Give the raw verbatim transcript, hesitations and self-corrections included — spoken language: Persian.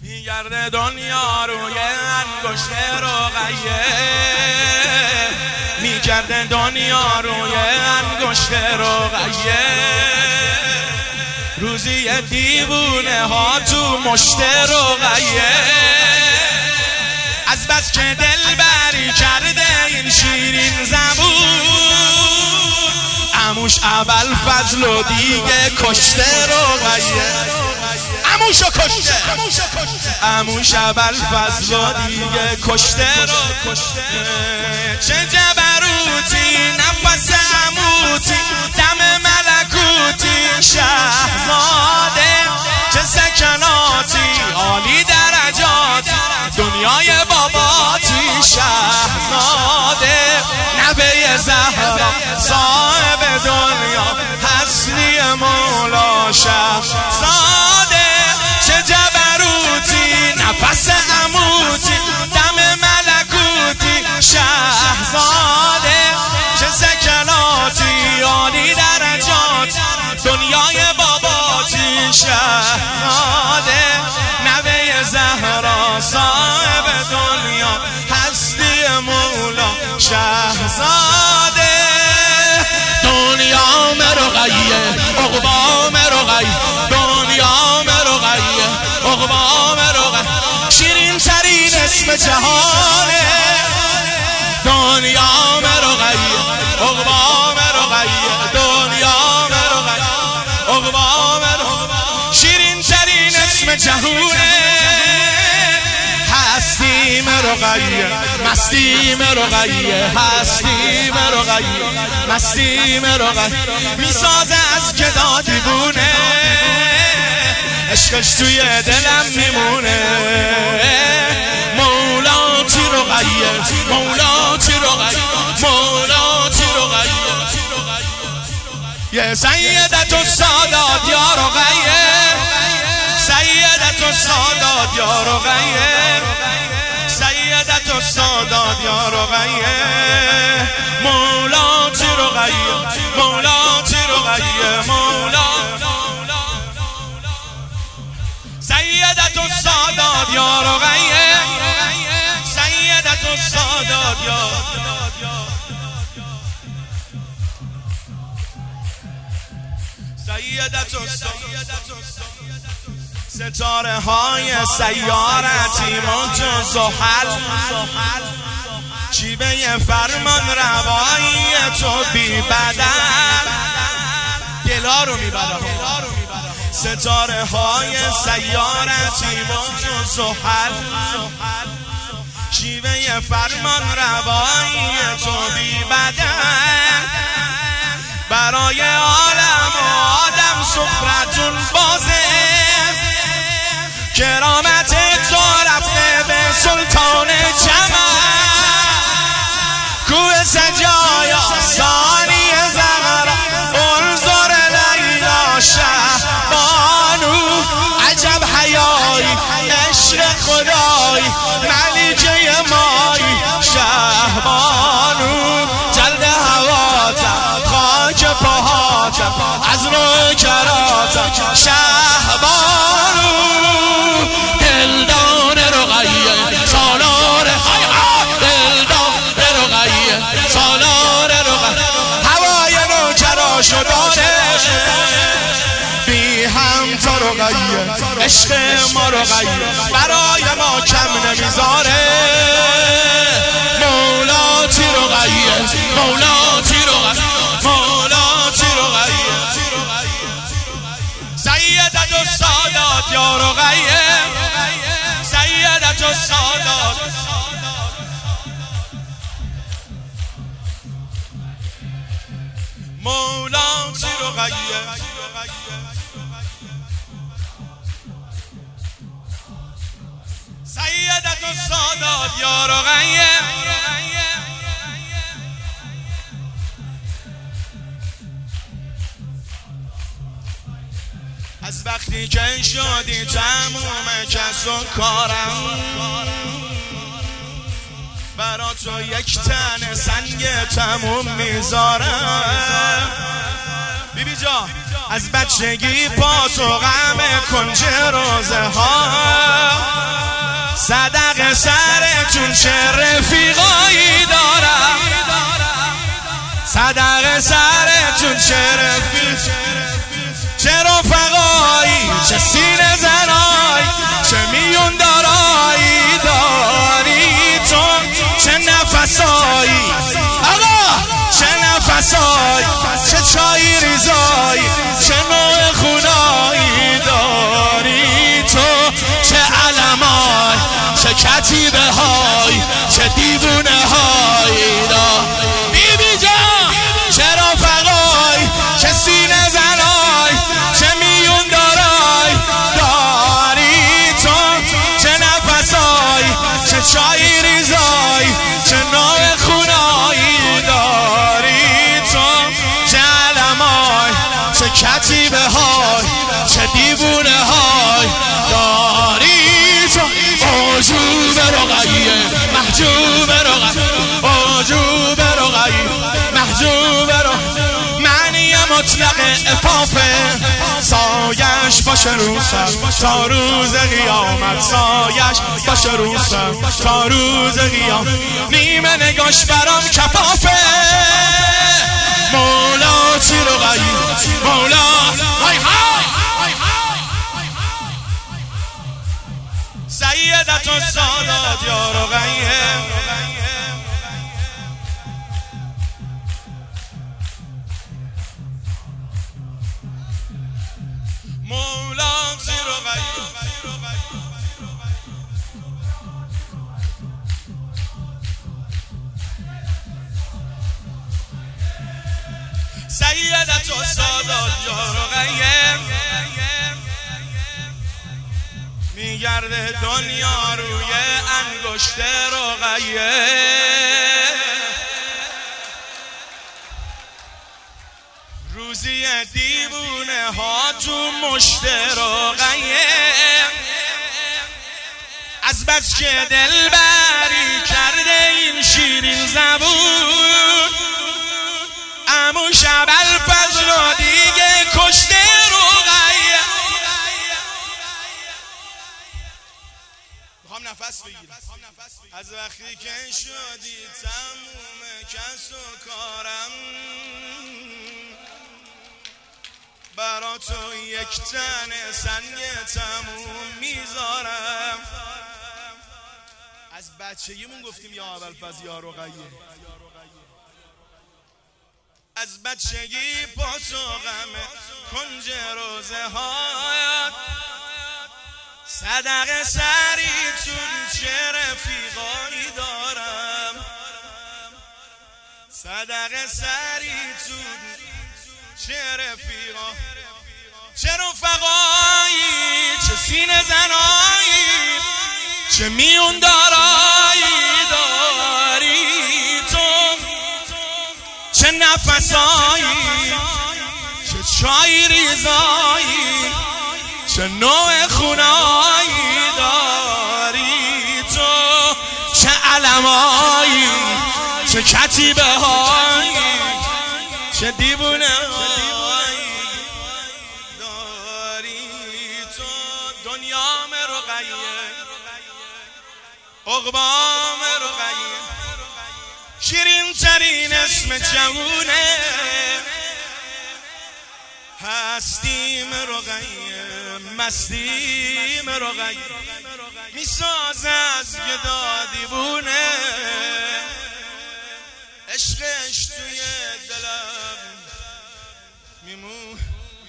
میگرده دنیا روی انگشت رقیه، میگرده دنیا روی انگشت رقیه. روزی دیوونه ها تو مشت رقیه، از بس که دل بری کرده این شیرین زبون. عموش اول فضل و دیگه کشته رقیه، عموشو کشته، عموش اول فضل و دیگه کشته رو کشته. چه جبروتی نفس عموتی، دم ملکوتی شهزاده. چه سکناتی عالی درجات، دنیای باباتی شهزاده. نوه زهرا صاحب دنیا، هستی مولا شهزاده. چه جبروتی نفس عموتی، دم ملکوتی شهزاده. چه سکناتی عالی درجات، دنیای باباتی شهزاده. نوه زهرا صاحب دنیا، هستی مولا شهزاده. دنیا مرغیه عقبا مرغیه، دنیا مرغیه عقبا مرغیه. شیرین ترین اسم جهانه، دنیا مرغیه عقبا مرغیه، دنیا مرغیه عقبا مرغیه. شیرین ترین اسم جهونه، هستی مرغیه مستی مرغیه، هستی مرغیه مستی مرغیه. میسازه از گدا دیوونه، عشقش توی دلم میمونه. مولاتی رقیه مولاتی رقیه مولاتی رقیه. یه سیدت السادات یا رقیه، سیدت السادات یا رقیه، سیدت السادات یا رقیه. مولاتی رقیه مولاتی رقیه مولا. سیدت السادات یا رقیه، سیدت السادات یا. سیدت السادات. ستاره های سیارتی منتو زحل، شیوه فرمان روایی تو بی بدل، دلا رو میبره. ستاره های سیارتی منتو زحل، شیوه فرمان روایی تو بی بدل. برای عالم و آدم سفرتون بازه، کرامت تو رفته به سلطان جمال. کوه سجایا ثانی زهرا، انظر لیلا شهبانو. عجب حیایی عشق خدایی، ملیکه مایی شهبانو. جلد هواتم خاک پاهاتم، از رو کراتم شهبانو. دلدان رقیه سالار، دلدان رقیه سالار رقیه. هوای نوکراش و داره بی هم تا رقیه، عشق ما رقیه برای ما کم نمیذاره. مولاتی رقیه مولاتی رقیه مولاتی رقیه. سیدت السادات یا رقیه، سیدت السادات. مولاتی رقیه. سیدت السادات یا رقیه. از وقتی که شدی تموم کس و کارم، برا تو یک تن سنگ تموم میذارم. بی بی جا از بچگی پا تو غم کنج روزه ها، صدق سرتون چه رفیقایی دارم، صدق سرتون چه رفیق، چه رفقایی، چه سینه زنایی، چه میون دارایی داری تو، چه نفسایی آقا، چه نفسایی، چه چای ریزایی، چه نوع خونایی داری تو، چه علمای، چه کتیبه های، چه دیوونه های داری بیبی جان، چه رفقای، چه سینه زنای، چه میون دارای داری تو، چه نفسای، چه چای ریزای، چه نوع خونایی داری تو، چه علمای، چه کتیبه های، چه دیوونه های داری تو. عجوب رقیه محجوب رقیه، عجوب رقیه محجوب رقیه، معنی مطلق افافه، سایش باشه رو سر تا روز قیامت، سایش باشه رو سر تا روز قیامت، نیمه نگاش برام کفافه، مولا چی رقیه مولا های های سیدت و سادات یا رقیه، مولا سی رقیه، سیدت و سادات یا رقیه، میگرده دنیا روی انگشت رقیه، روزی دیوونه ها تو مشت رقیه، از بس که دلبری کرده این شیرین زبون، عمو شب‌الفضل و دیگه کشته رقیه. میخوام نفس بگیرم، از وقتی که شدی تموم کس و کارم، برا تو یک تن سنگ تموم میذارم. از بچگیمون گفتیم یا ابوالفضل یا رقیه، از بچگی با تو غم کنج روزه هایت، صدق سریتون چه رفیقایی دارم، صدق سریتون چه رفیقا، چه رفقایی، چه سینه زنایی، چه میون دارایی داری تو، چه نفسایی، چه چای ریزایی، چه نوع خونایی داری تو، چه علمایی، چه کتیبه هایی، چه دیوونه هایی داری تو. دنیام رقیه، عقبام رقیه، شیرین ترین اسم جوونه، هستیم رقیه، مستیم رقیه، میساز از گدا دیوونه،